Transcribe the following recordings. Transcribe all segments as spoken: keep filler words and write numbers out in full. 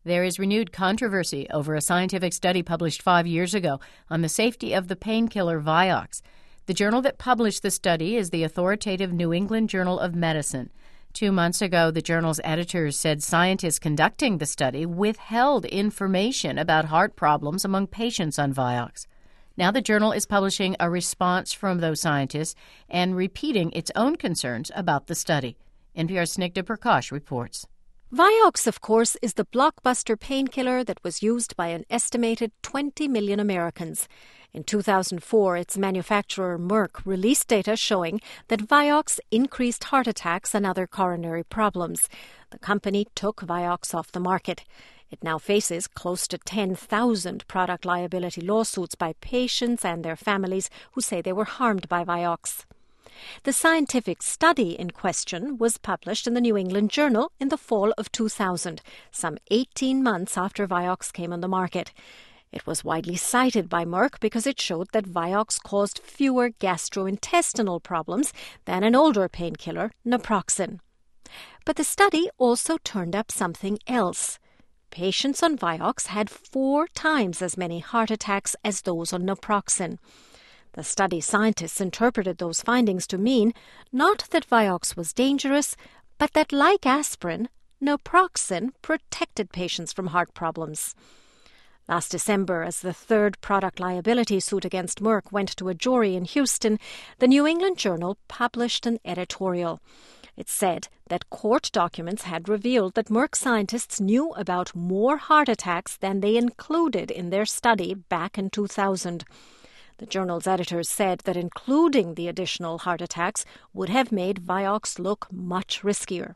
There is renewed controversy over a scientific study published five years ago on the safety of the painkiller Vioxx. The journal that published the study is the authoritative New England Journal of Medicine. Two months ago, the journal's editors said scientists conducting the study withheld information about heart problems among patients on Vioxx. Now the journal is publishing a response from those scientists and repeating its own concerns about the study. N P R's Snigdha Prakash reports. Vioxx, of course, is the blockbuster painkiller that was used by an estimated twenty million Americans. In two thousand four, its manufacturer Merck released data showing that Vioxx increased heart attacks and other coronary problems. The company took Vioxx off the market. It now faces close to ten thousand product liability lawsuits by patients and their families who say they were harmed by Vioxx. The scientific study in question was published in the New England Journal in the fall of two thousand, some eighteen months after Vioxx came on the market. It was widely cited by Merck because it showed that Vioxx caused fewer gastrointestinal problems than an older painkiller, naproxen. But the study also turned up something else. Patients on Vioxx had four times as many heart attacks as those on naproxen. The study scientists interpreted those findings to mean not that Vioxx was dangerous, but that, like aspirin, naproxen protected patients from heart problems. Last December, as the third product liability suit against Merck went to a jury in Houston, the New England Journal published an editorial. It said that court documents had revealed that Merck scientists knew about more heart attacks than they included in their study back in two thousand. The journal's editors said that including the additional heart attacks would have made Vioxx look much riskier.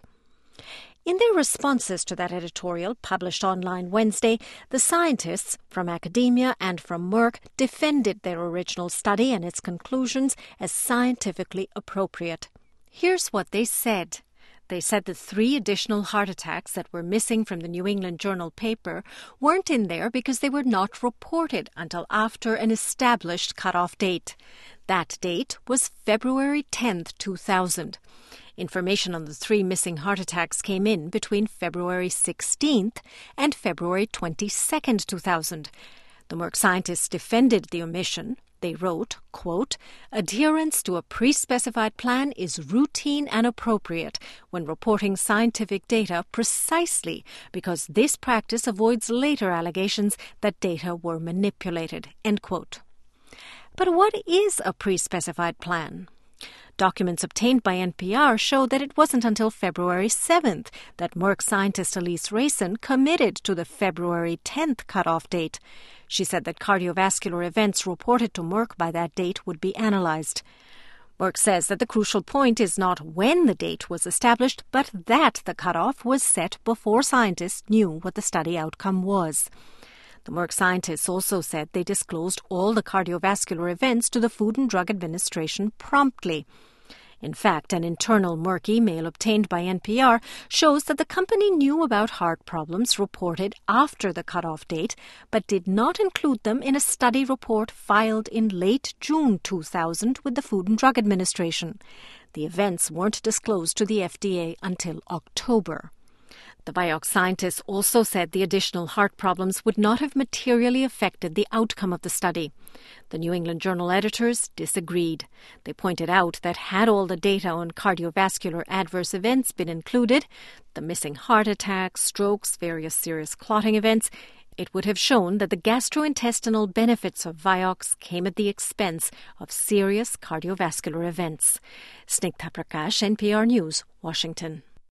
In their responses to that editorial, published online Wednesday, the scientists from academia and from Merck defended their original study and its conclusions as scientifically appropriate. Here's what they said. They said the three additional heart attacks that were missing from the New England Journal paper weren't in there because they were not reported until after an established cutoff date. That date was February tenth, two thousand. Information on the three missing heart attacks came in between February sixteenth and February twenty-second, two thousand. The Merck scientists defended the omission. They wrote, quote, "Adherence to a pre-specified plan is routine and appropriate when reporting scientific data precisely because this practice avoids later allegations that data were manipulated," end quote. But what is a pre-specified plan? Documents obtained by N P R show that it wasn't until February seventh that Merck scientist Elise Racin committed to the February tenth cutoff date. She said that cardiovascular events reported to Merck by that date would be analyzed. Merck says that the crucial point is not when the date was established, but that the cutoff was set before scientists knew what the study outcome was. The Merck scientists also said they disclosed all the cardiovascular events to the Food and Drug Administration promptly. In fact, an internal Merck email obtained by N P R shows that the company knew about heart problems reported after the cutoff date, but did not include them in a study report filed in late June two thousand with the Food and Drug Administration. The events weren't disclosed to the F D A until October. The Vioxx scientists also said the additional heart problems would not have materially affected the outcome of the study. The New England Journal editors disagreed. They pointed out that had all the data on cardiovascular adverse events been included, the missing heart attacks, strokes, various serious clotting events, it would have shown that the gastrointestinal benefits of Vioxx came at the expense of serious cardiovascular events. Snigdha Prakash, N P R News, Washington.